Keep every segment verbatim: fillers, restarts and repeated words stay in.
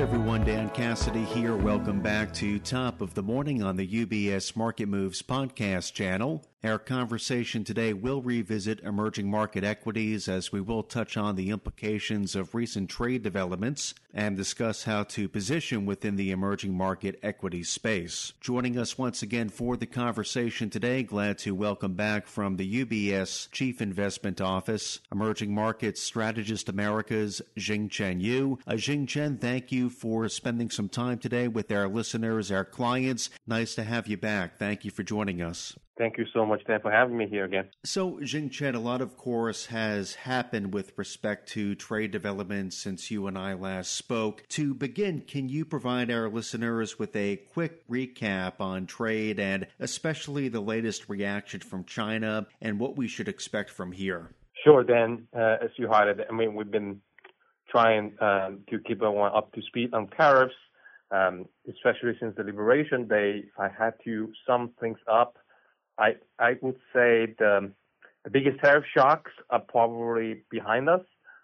everyone, Dan Cassidy here. Welcome back to Top of the Morning on the U B S Market Moves podcast channel. Our conversation today will revisit emerging market equities as we will touch on the implications of recent trade developments and discuss how to position within the emerging market equity space. Joining us once again for the conversation today, glad to welcome back from the U B S Chief Investment Office, Emerging Markets Strategist Americas, Jing-Chen Yu. Uh, Jing-Chen, thank you for spending some time today with our listeners, our clients. Nice to have you back. Thank you for joining us. Thank you so much, Dan, for having me here again. So, Jing-Chen, a lot, of course, has happened with respect to trade developments since you and I last spoke. To begin, can you provide our listeners with a quick recap on trade and especially the latest reaction from China and what we should expect from here? Sure, Dan. Uh, as you highlighted, I mean, we've been trying um, to keep everyone up to speed on tariffs, um, especially since the Liberation Day. If I had to sum things up, I, I would say the, the biggest tariff shocks are probably behind us.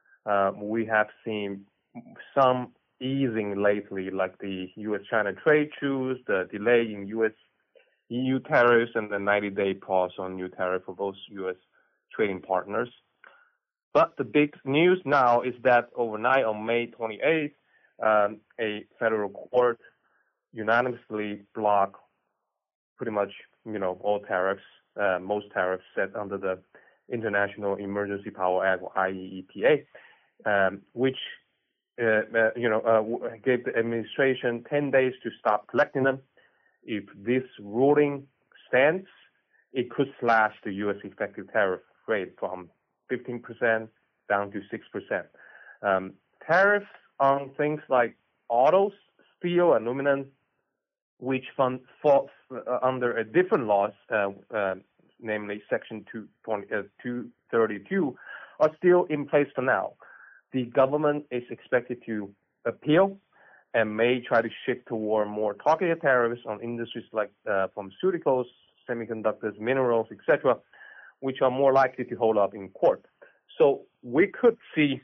Um, we have seen some easing lately, like the U S China trade truce, the delay in U S E U tariffs, and the ninety-day pause on new tariff for both U S trading partners. But the big news now is that overnight on May twenty-eighth, um, a federal court unanimously blocked pretty much you know, all tariffs, uh, most tariffs set under the International Emergency Power Act, or I E E P A, um, which, uh, uh, you know, uh, gave the administration ten days to stop collecting them. If this ruling stands, it could slash the U S effective tariff rate from fifteen percent down to six percent. Um, tariffs on things like autos, steel, aluminum, which fund, fall uh, under a different laws, uh, uh, namely Section two thirty-two, are still in place for now. The government is expected to appeal and may try to shift toward more targeted tariffs on industries like uh, pharmaceuticals, semiconductors, minerals, et cetera, which are more likely to hold up in court. So we could see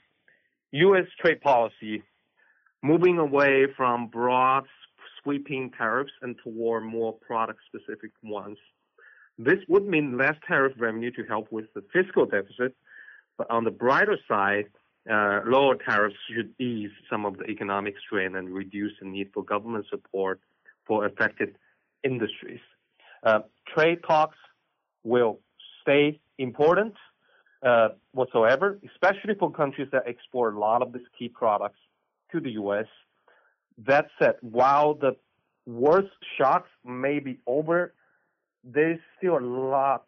U S trade policy moving away from broad sweeping tariffs and toward more product-specific ones. This would mean less tariff revenue to help with the fiscal deficit, but on the brighter side, uh, lower tariffs should ease some of the economic strain and reduce the need for government support for affected industries. Uh, trade talks will stay important uh, whatsoever, especially for countries that export a lot of these key products to the U S. That said, while the worst shocks may be over, there's still a lot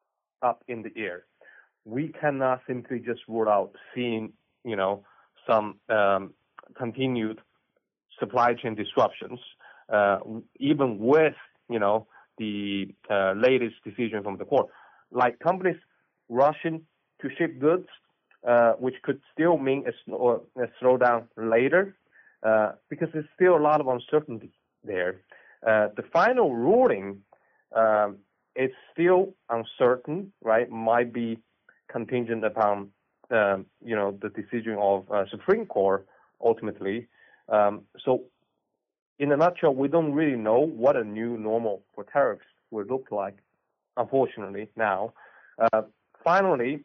up in the air. We cannot simply just rule out seeing, you know, some um, continued supply chain disruptions, uh, even with, you know, the uh, latest decision from the court. Like companies rushing to ship goods, uh, which could still mean a, a slowdown later. Uh, because there's still a lot of uncertainty there. Uh, the final ruling um, is still uncertain, right? Might be contingent upon, um, you know, the decision of uh, Supreme Court ultimately. Um, so, in a nutshell, we don't really know what a new normal for tariffs will look like, unfortunately, now. Uh, finally,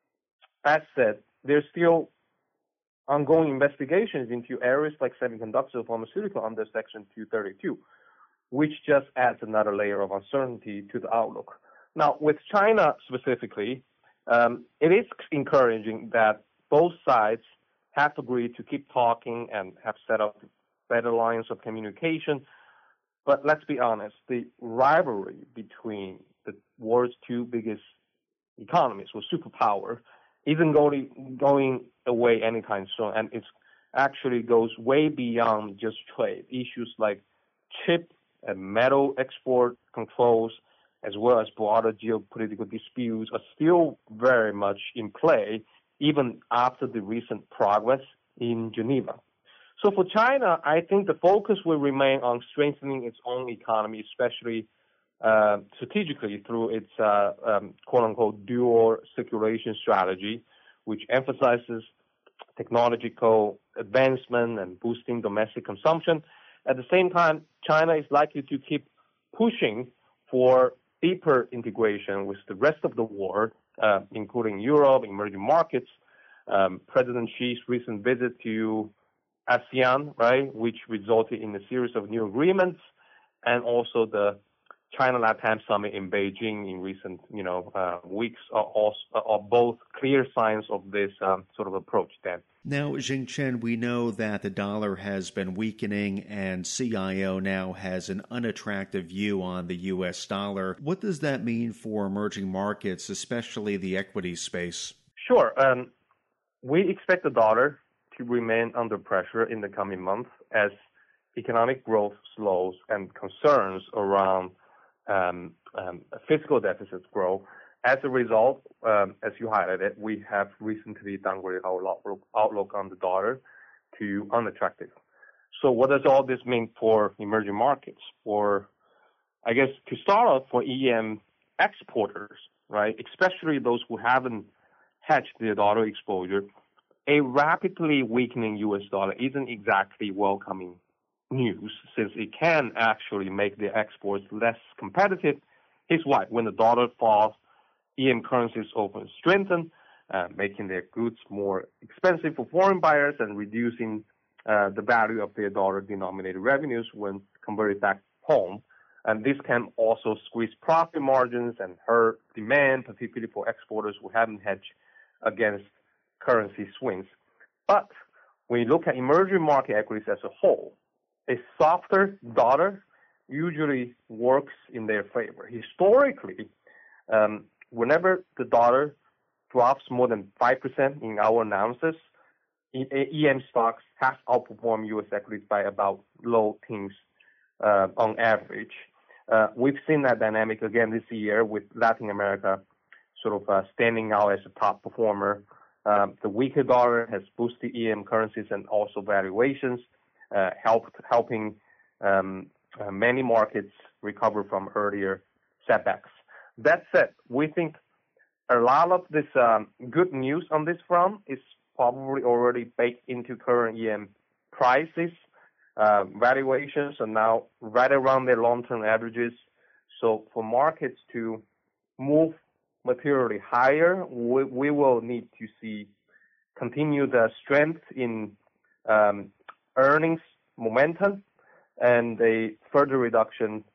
as said, there's still ongoing investigations into areas like semiconductor or pharmaceutical under Section two thirty-two, which just adds another layer of uncertainty to the outlook. Now, with China specifically, um, it is encouraging that both sides have agreed to keep talking and have set up better lines of communication. But let's be honest, the rivalry between the world's two biggest economies, or superpower, isn't going going away anytime soon, and it actually goes way beyond just trade. Issues like chip and metal export controls, as well as broader geopolitical disputes, are still very much in play, even after the recent progress in Geneva. So for China, I think the focus will remain on strengthening its own economy, especially uh, strategically through its uh, um, quote-unquote dual circulation strategy, which emphasizes technological advancement and boosting domestic consumption. At the same time, China is likely to keep pushing for deeper integration with the rest of the world, uh, including Europe, emerging markets. Um, President Xi's recent visit to ASEAN, right, which resulted in a series of new agreements, and also the China-LATAM summit in Beijing in recent, you know, uh, weeks are, also, are both clear signs of this um, sort of approach, Dan. Now, Jing-Chen, we know that the dollar has been weakening and C I O now has an unattractive view on the U S dollar. What does that mean for emerging markets, especially the equity space? Sure. Um, we expect the dollar to remain under pressure in the coming months as economic growth slows and concerns around um, um, fiscal deficits grow. As a result, um, as you highlighted, we have recently downgraded our outlook on the dollar to unattractive. So what does all this mean for emerging markets? For, I guess, to start off, for E M exporters, right, especially those who haven't hedged their dollar exposure, a rapidly weakening U S dollar isn't exactly welcoming news, since it can actually make their exports less competitive. Here's why. When the dollar falls, E M currencies often strengthen, uh, making their goods more expensive for foreign buyers and reducing uh, the value of their dollar-denominated revenues when converted back home. And this can also squeeze profit margins and hurt demand, particularly for exporters who haven't hedged against currency swings. But when you look at emerging market equities as a whole, a softer dollar usually works in their favor. Historically, um, whenever the dollar drops more than five percent in our analysis, E M stocks have outperformed U S equities by about low teens uh, on average. Uh, we've seen that dynamic again this year with Latin America sort of uh, standing out as a top performer. Um, the weaker dollar has boosted E M currencies and also valuations, uh, helped helping um, uh, many markets recover from earlier setbacks. That said, we think a lot of this um, good news on this front is probably already baked into current E M prices. Uh, valuations are now right around their long-term averages. So for markets to move materially higher, we, we will need to see continued uh, strength in um, earnings momentum and a further reduction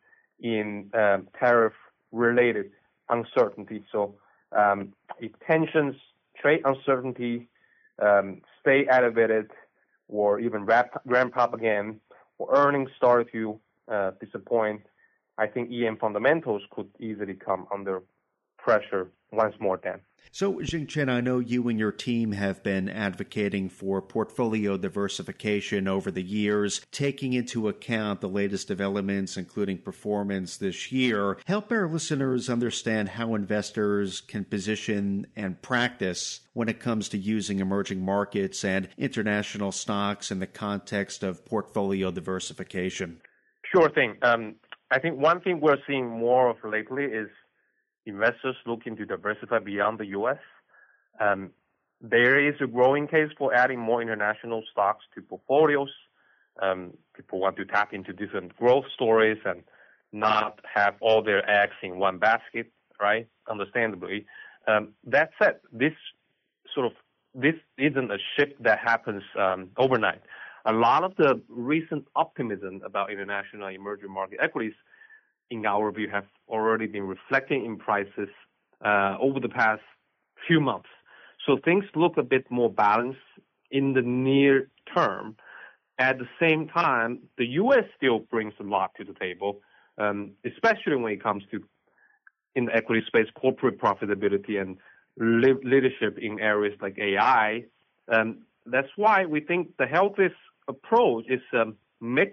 in um, tariff-related uncertainty. So um, if tensions, trade uncertainty um, stay elevated or even ramp, ramp up again, or earnings start to uh, disappoint, I think E M fundamentals could easily come under pressure once more then. So, Jing-Chen, I know you and your team have been advocating for portfolio diversification over the years, taking into account the latest developments, including performance this year. Help our listeners understand how investors can position and practice when it comes to using emerging markets and international stocks in the context of portfolio diversification. Sure thing. Um, I think one thing we're seeing more of lately is investors looking to diversify beyond the U S. Um, there is a growing case for adding more international stocks to portfolios. Um, people want to tap into different growth stories and not have all their eggs in one basket, right? Understandably. Um, that said, this sort of this isn't a shift that happens um, overnight. A lot of the recent optimism about international emerging market equities, in our view, have already been reflecting in prices uh, over the past few months. So things look a bit more balanced in the near term. At the same time, the U S still brings a lot to the table, um, especially when it comes to, in the equity space, corporate profitability and li- leadership in areas like A I. Um, that's why we think the healthiest approach is a um, mix,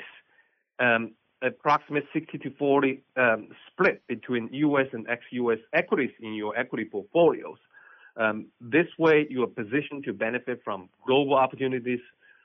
um, approximate sixty to forty um, split between U S and ex-U S equities in your equity portfolios. Um, this way, you are positioned to benefit from global opportunities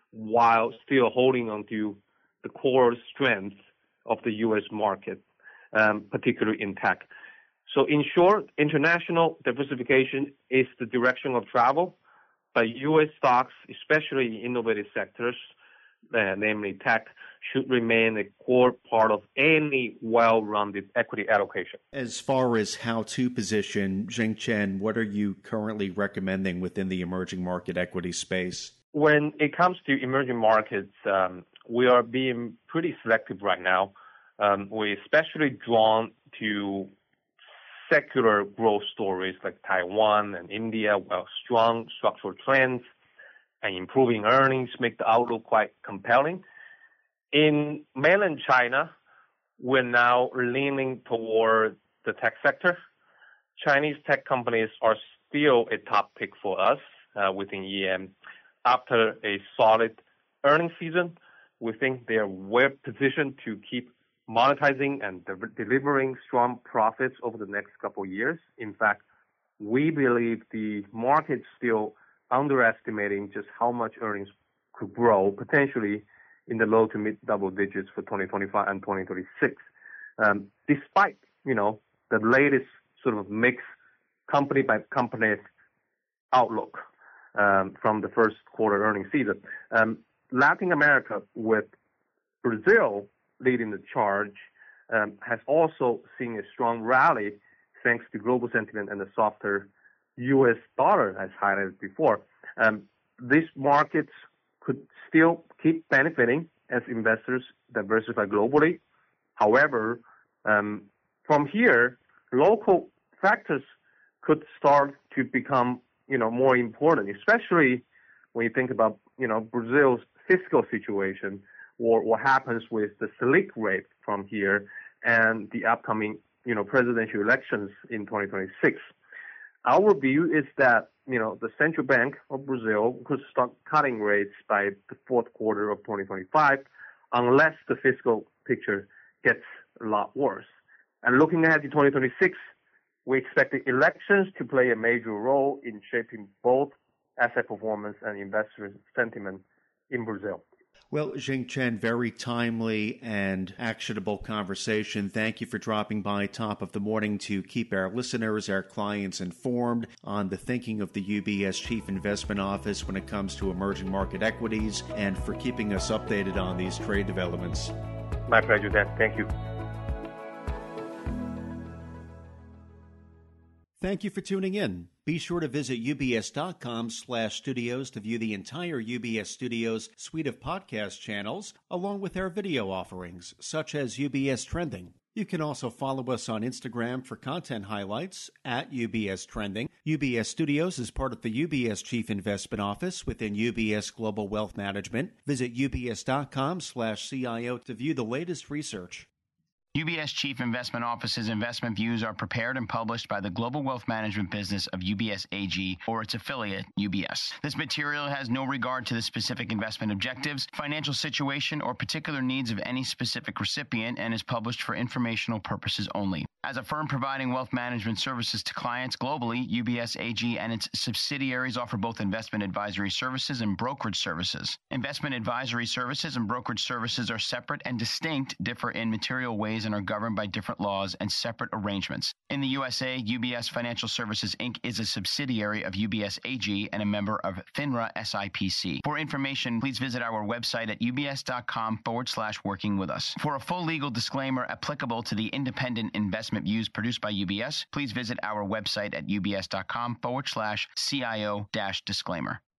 while still holding on to the core strengths of the U S market, um, particularly in tech. So in short, international diversification is the direction of travel, but U S stocks, especially innovative sectors, uh, namely tech, should remain a core part of any well-rounded equity allocation. As far as how to position, Jing Chen, what are you currently recommending within the emerging market equity space? When it comes to emerging markets, um, we are being pretty selective right now. Um, we're especially drawn to secular growth stories like Taiwan and India, while strong structural trends and improving earnings make the outlook quite compelling. In mainland China, we're now leaning toward the tech sector. Chinese tech companies are still a top pick for us uh, within E M. After a solid earnings season, we think they are well positioned to keep monetizing and de- delivering strong profits over the next couple of years. In fact, we believe the market's still underestimating just how much earnings could grow, potentially in the low to mid double digits for twenty twenty-five and twenty twenty-six. Um, despite, you know, the latest sort of mixed company by company outlook um, from the first quarter earnings season. Um, Latin America, with Brazil leading the charge, um, has also seen a strong rally thanks to global sentiment and the softer U S dollar, as highlighted before. Um, these markets could still keep benefiting as investors diversify globally. However, um, from here, local factors could start to become, you know, more important, especially when you think about, you know, Brazil's fiscal situation, or what happens with the Selic rate from here and the upcoming, you know, presidential elections in twenty twenty-six. Our view is that, you know, the central bank of Brazil could start cutting rates by the fourth quarter of twenty twenty-five, unless the fiscal picture gets a lot worse. And looking ahead to twenty twenty-six, we expect the elections to play a major role in shaping both asset performance and investor sentiment in Brazil. Well, Jing Chen, very timely and actionable conversation. Thank you for dropping by top of the morning to keep our listeners, our clients informed on the thinking of the U B S Chief Investment Office when it comes to emerging market equities, and for keeping us updated on these trade developments. My pleasure, Dan. Thank you. Thank you for tuning in. Be sure to visit ubs.com slash studios to view the entire U B S Studios suite of podcast channels, along with our video offerings, such as U B S Trending. You can also follow us on Instagram for content highlights at U B S Trending. U B S Studios is part of the U B S Chief Investment Office within U B S Global Wealth Management. Visit ubs.com slash CIO to view the latest research. U B S Chief Investment Office's investment views are prepared and published by the global wealth management business of U B S A G or its affiliate, U B S. This material has no regard to the specific investment objectives, financial situation, or particular needs of any specific recipient and is published for informational purposes only. As a firm providing wealth management services to clients globally, U B S A G and its subsidiaries offer both investment advisory services and brokerage services. Investment advisory services and brokerage services are separate and distinct, differ in material ways, and are governed by different laws and separate arrangements. In the U S A, U B S Financial Services, Incorporated is a subsidiary of U B S A G and a member of FINRA S I P C. For information, please visit our website at ubs.com forward slash working with us. For a full legal disclaimer applicable to the independent investment views produced by U B S, please visit our website at ubs.com forward slash CIO dash disclaimer.